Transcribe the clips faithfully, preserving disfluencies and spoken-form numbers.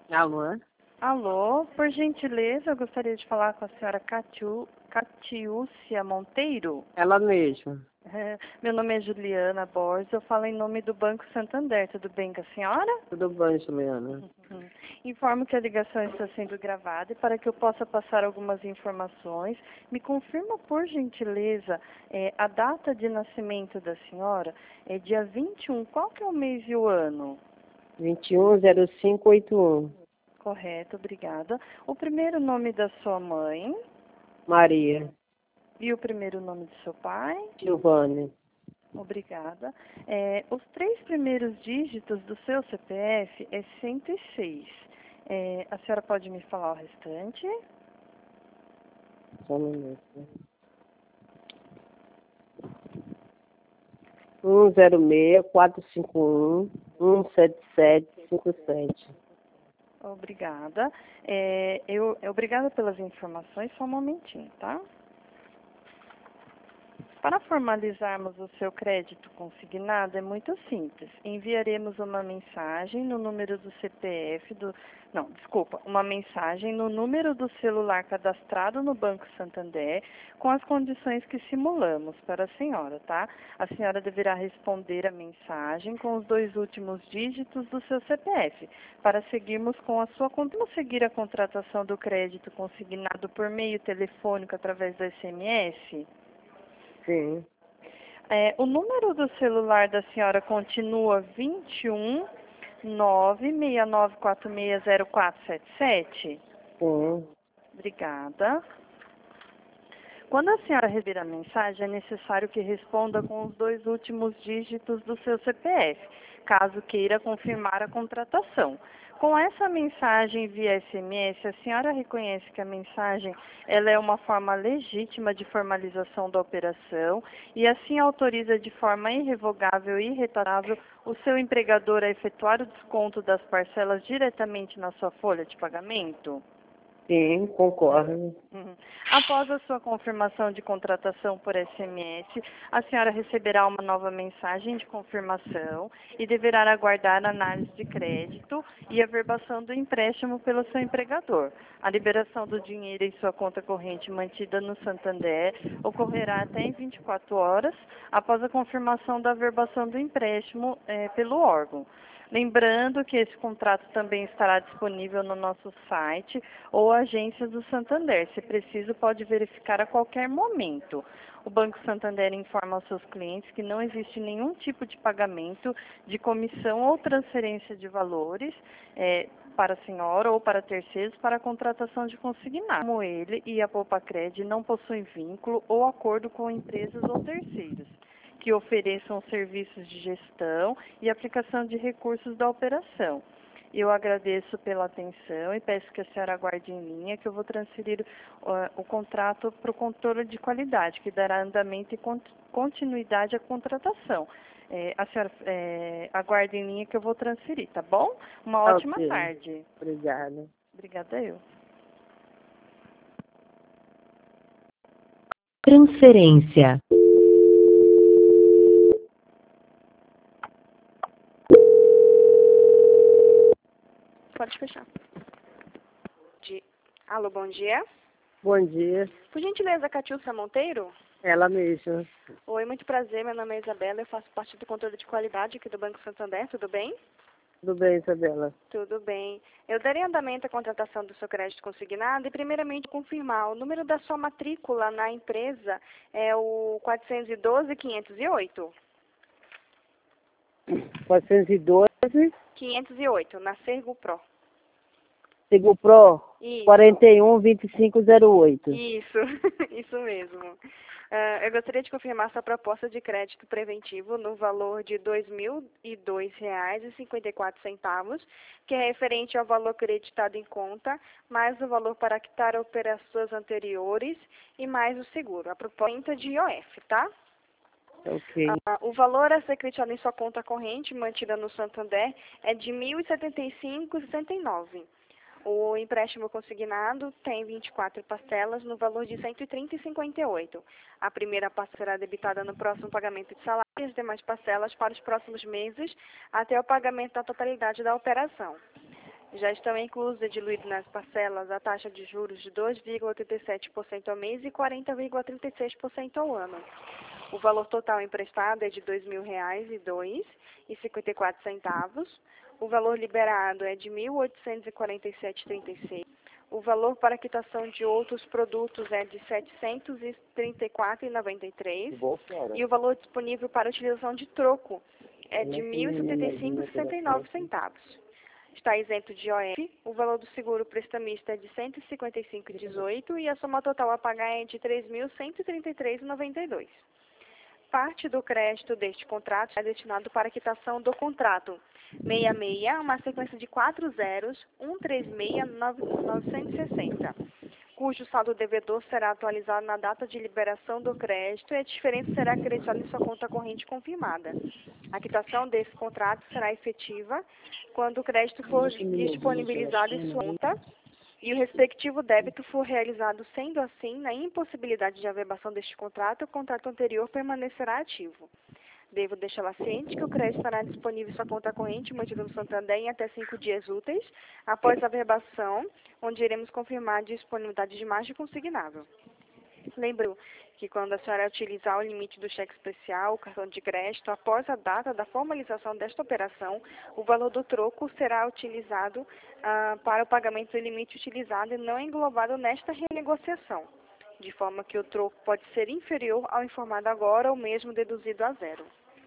Alô? Alô, por gentileza, eu gostaria de falar com a senhora Catiu, Catiúcia Monteiro. Ela mesma. É, meu nome é Juliana Borges, eu falo em nome do Banco Santander. Tudo bem com a senhora? Tudo bem, Juliana? Uhum. Informo que a ligação está sendo gravada e para que eu possa passar algumas informações, me confirma, por gentileza, é, a data de nascimento da senhora é dia vinte e um. Qual que é o mês e o ano? vinte e um zero cinco oitenta e um. Correto, obrigada. O primeiro nome da sua mãe Maria. e o primeiro nome do seu pai? Giovanni. Obrigada. É, os três primeiros dígitos do seu C P F é cento e seis. É, a senhora pode me falar o restante? Só um minuto. um zero seis quatro cinco um um sete sete cinco sete. Obrigada. É, eu, obrigada pelas informações, só um momentinho, tá? Para formalizarmos o seu crédito consignado é muito simples. Enviaremos uma mensagem no número do C P F do... Não, desculpa, uma mensagem no número do celular cadastrado no Banco Santander com as condições que simulamos para a senhora, tá? A senhora deverá responder a mensagem com os dois últimos dígitos do seu C P F para seguirmos com a sua conta. Vamos seguir a contratação do crédito consignado por meio telefônico através do S M S? Sim. É, o número do celular da senhora continua vinte e um nove seis nove quatro seis zero quatro sete sete? Sim. Obrigada. Quando a senhora receber a mensagem, é necessário que responda com os dois últimos dígitos do seu C P F, caso queira confirmar a contratação. Com essa mensagem via S M S, a senhora reconhece que a mensagem ela é uma forma legítima de formalização da operação e assim autoriza de forma irrevogável e irretratável o seu empregador a efetuar o desconto das parcelas diretamente na sua folha de pagamento? Sim, concordo. Uhum. Após a sua confirmação de contratação por S M S, a senhora receberá uma nova mensagem de confirmação e deverá aguardar a análise de crédito e a verbação do empréstimo pelo seu empregador. A liberação do dinheiro em sua conta corrente mantida no Santander ocorrerá até em vinte e quatro horas após a confirmação da verbação do empréstimo eh, pelo órgão. Lembrando que esse contrato também estará disponível no nosso site ou agências do Santander. Se preciso, pode verificar a qualquer momento. O Banco Santander informa aos seus clientes que não existe nenhum tipo de pagamento de comissão ou transferência de valores é, para a senhora ou para terceiros para a contratação de consignado. Como ele e a Poupacred não possuem vínculo ou acordo com empresas ou terceiros que ofereçam serviços de gestão e aplicação de recursos da operação. Eu agradeço pela atenção e peço que a senhora aguarde em linha que eu vou transferir uh, o contrato para o controle de qualidade, que dará andamento e cont continuidade à contratação. É, a senhora é, aguarde em linha que eu vou transferir, tá bom? Uma ótima Ok. tarde. Obrigada. Obrigada eu. Transferência. Pode fechar. De... Alô, bom dia. Bom dia. Por gentileza, Catiúcia Monteiro? Ela mesma. Oi, muito prazer. Meu nome é Isabela. Eu faço parte do controle de qualidade aqui do Banco Santander. Tudo bem? Tudo bem, Isabela? Tudo bem. Eu darei andamento à contratação do seu crédito consignado e, primeiramente, confirmar. O número da sua matrícula na empresa é o quatrocentos e doze, quinhentos e oito? quatrocentos e doze. quinhentos e oito, na Sergo Pro. Sigo Pro. Isso. quarenta e um vinte e cinco zero oito. Isso, isso mesmo. Uh, eu gostaria de confirmar sua proposta de crédito preventivo no valor de dois mil e dois reais e cinquenta e quatro centavos, que é referente ao valor creditado em conta, mais o valor para quitar operações anteriores e mais o seguro. A proposta de I O F, tá? Ok. Uh, o valor a ser creditado em sua conta corrente, mantida no Santander, é de mil e setenta e cinco reais e sessenta e nove centavos. O empréstimo consignado tem vinte e quatro parcelas no valor de cento e trinta reais e cinquenta e oito centavos. A primeira parcela será debitada no próximo pagamento de salário e as demais parcelas para os próximos meses até o pagamento da totalidade da operação. Já estão inclusos e diluídos nas parcelas a taxa de juros de dois vírgula oitenta e sete por cento ao mês e quarenta vírgula trinta e seis por cento ao ano. O valor total emprestado é de dois mil reais e dois e cinquenta e quatro centavos. O valor liberado é de mil oitocentos e quarenta e sete vírgula trinta e seis. O valor para quitação de outros produtos é de setecentos e trinta e quatro vírgula noventa e três. E o valor disponível para utilização de troco é de mil e setenta e cinco vírgula sessenta e nove centavos. Está isento de O F. O valor do seguro prestamista é de cento e cinquenta e cinco vírgula dezoito e a soma total a pagar é de três mil cento e trinta e três vírgula noventa e dois. Parte do crédito deste contrato é destinado para a quitação do contrato seis seis, uma sequência de quatro zeros, um três seis, novecentos e sessenta, cujo saldo devedor será atualizado na data de liberação do crédito e a diferença será acreditada em sua conta corrente confirmada. A quitação desse contrato será efetiva quando o crédito for disponibilizado em sua conta e o respectivo débito for realizado. Sendo assim, na impossibilidade de averbação deste contrato, o contrato anterior permanecerá ativo. Devo deixá-la ciente que o crédito estará disponível em sua conta corrente mantida no Santander em até cinco dias úteis após a averbação, onde iremos confirmar a disponibilidade de margem consignável. Lembro que quando a senhora utilizar o limite do cheque especial, o cartão de crédito, após a data da formalização desta operação, o valor do troco será utilizado ah, para o pagamento do limite utilizado e não englobado nesta renegociação, de forma que o troco pode ser inferior ao informado agora ou mesmo deduzido a zero.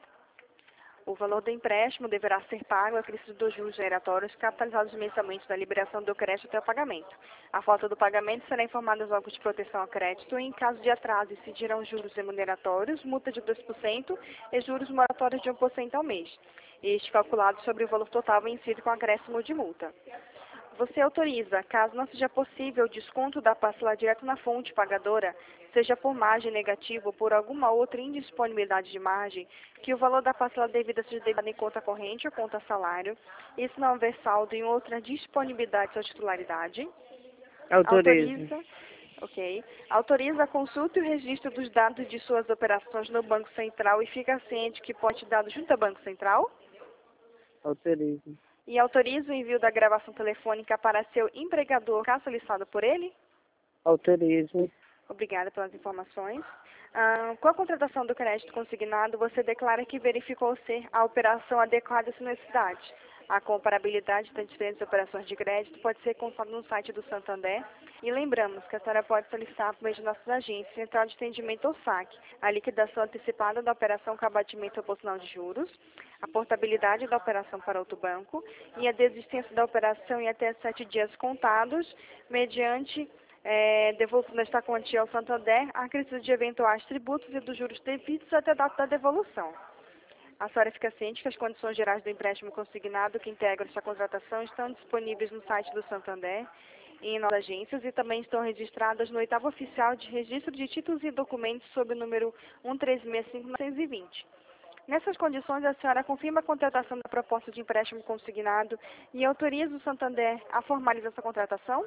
O valor do empréstimo deverá ser pago acrescido dos juros geratórios capitalizados mensalmente da liberação do crédito até o pagamento. A falta do pagamento será informada aos órgãos de proteção ao crédito e, em caso de atraso, incidirão juros remuneratórios, multa de dois por cento e juros moratórios de um por cento ao mês. Este calculado sobre o valor total vencido com acréscimo de multa. Você autoriza, caso não seja possível o desconto da parcela direto na fonte pagadora, seja por margem negativa ou por alguma outra indisponibilidade de margem, que o valor da parcela devida seja debitado em conta corrente ou conta salário, isso não houver saldo em outra disponibilidade ou titularidade. Autoriza. Autoriza, ok. Autoriza a consulta e o registro dos dados de suas operações no Banco Central e fica ciente que pode ser dado junto ao Banco Central. Autoriza. E autoriza o envio da gravação telefônica para seu empregador, caso solicitado por ele? Autoriza. Obrigada pelas informações. Ah, com a contratação do crédito consignado, você declara que verificou ser a operação adequada à sua necessidade. A comparabilidade das diferentes operações de crédito pode ser consultada no site do Santander. E lembramos que a senhora pode solicitar por meio de nossas agências, Central de Atendimento ou S A C, a liquidação antecipada da operação com abatimento proporcional de juros, a portabilidade da operação para outro banco e a desistência da operação em até sete dias contados, mediante é, devolução desta quantia ao Santander, a acrescido de eventuais tributos e dos juros devidos até a data da devolução. A senhora fica ciente que as condições gerais do empréstimo consignado que integram esta contratação estão disponíveis no site do Santander e em nossas agências e também estão registradas no oitavo oficial de registro de títulos e documentos sob o número um três seis cinco nove dois zero. Nessas condições, a senhora confirma a contratação da proposta de empréstimo consignado e autoriza o Santander a formalizar essa contratação?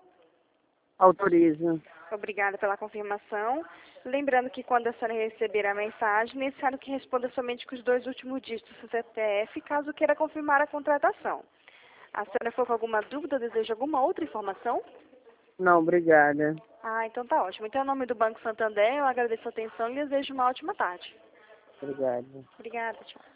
Autoriza. Obrigada pela confirmação. Lembrando que quando a senhora receber a mensagem, é necessário que responda somente com os dois últimos dígitos do C P F, caso queira confirmar a contratação. A senhora for com alguma dúvida ou deseja alguma outra informação? Não, obrigada. Ah, então tá ótimo. Então, em nome do Banco Santander, eu agradeço a atenção e desejo uma ótima tarde. Obrigada. Obrigada, tchau.